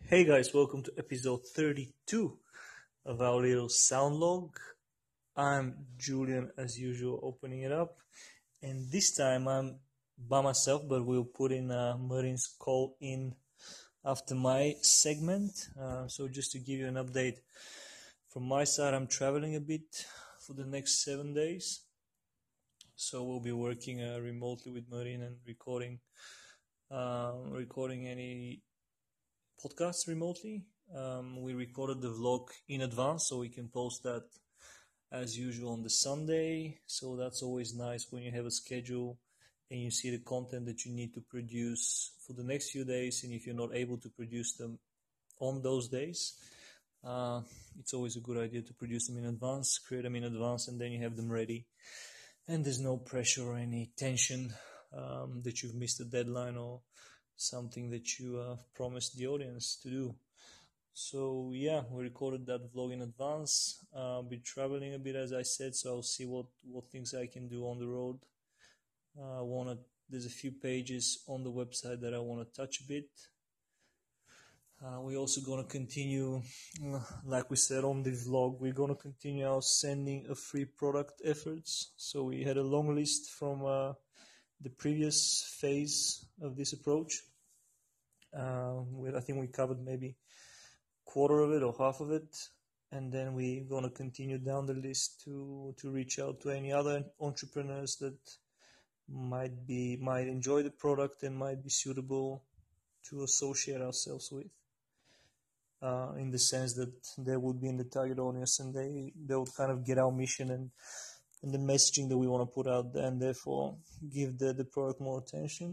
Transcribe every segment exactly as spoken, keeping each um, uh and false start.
Hey guys, welcome to episode thirty-two of our little sound log. I'm Julian, as usual, opening it up, and this time I'm by myself, but we'll put in uh, Marin's call in after my segment. Uh, so, just to give you an update from my side, I'm traveling a bit for the next seven days. So, we'll be working uh, remotely with Marin and recording, uh, recording any podcasts remotely. Um, we recorded the vlog in advance so we can post that as usual on the Sunday. So that's always nice when you have a schedule and you see the content that you need to produce for the next few days. And if you're not able to produce them on those days, uh, it's always a good idea to produce them in advance, create them in advance, and then you have them ready. And there's no pressure or any tension um, that you've missed a deadline or something that you uh, promised the audience to do. So yeah, we recorded that vlog in advance. Uh, I'll be traveling a bit, as I said, so I'll see what, what things I can do on the road. Uh, I wanna. There's a few pages on the website that I want to touch a bit. Uh, we're also gonna continue, like we said on the vlog, we're gonna continue our sending a free product efforts. So we had a long list from uh, the previous phase of this approach. Uh, we, I think we covered maybe quarter of it or half of it, and then we're going to continue down the list to to reach out to any other entrepreneurs that might be might enjoy the product and might be suitable to associate ourselves with, uh, in the sense that they would be in the target audience and they they would kind of get our mission and and the messaging that we want to put out there, and therefore give the, the product more attention.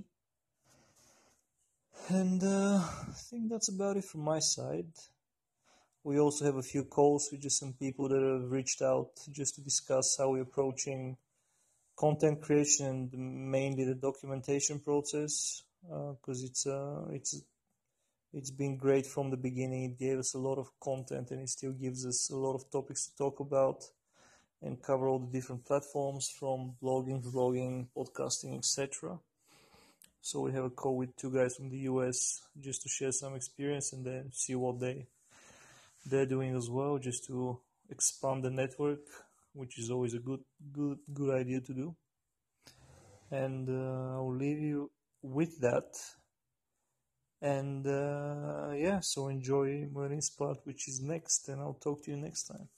And uh, I think that's about it from my side. We also have a few calls with just some people that have reached out just to discuss how we're approaching content creation and mainly the documentation process, because uh, it's uh, it's it's been great from the beginning. It gave us a lot of content and it still gives us a lot of topics to talk about and cover all the different platforms from blogging, vlogging, podcasting, et cetera. So we have a call with two guys from the U S just to share some experience and then see what they they're doing as well, just to expand the network, which is always a good good good idea to do. And uh, I'll leave you with that. And uh, yeah, so enjoy Marin's part, which is next, and I'll talk to you next time.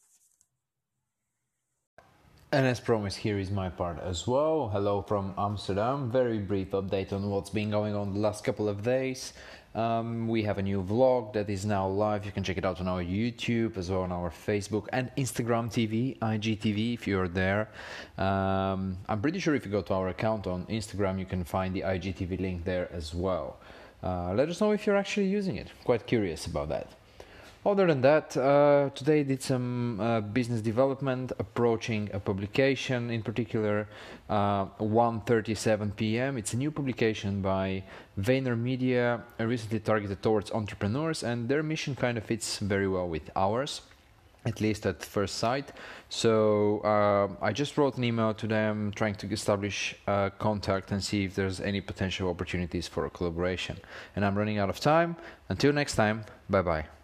And as promised, here is my part as well. Hello from Amsterdam. Very brief update on what's been going on the last couple of days. Um, we have a new vlog that is now live. You can check it out on our YouTube as well on our Facebook and Instagram T V, I G T V if you're there. Um, I'm pretty sure if you go to our account on Instagram, you can find the I G T V link there as well. Uh, let us know if you're actually using it. Quite curious about that. Other than that, uh, today did some uh, business development, approaching a publication in particular, uh, one thirty-seven p m It's a new publication by VaynerMedia, uh, recently targeted towards entrepreneurs, and their mission kind of fits very well with ours, at least at first sight. So uh, I just wrote an email to them trying to establish uh, contact and see if there's any potential opportunities for a collaboration. And I'm running out of time. Until next time, bye-bye.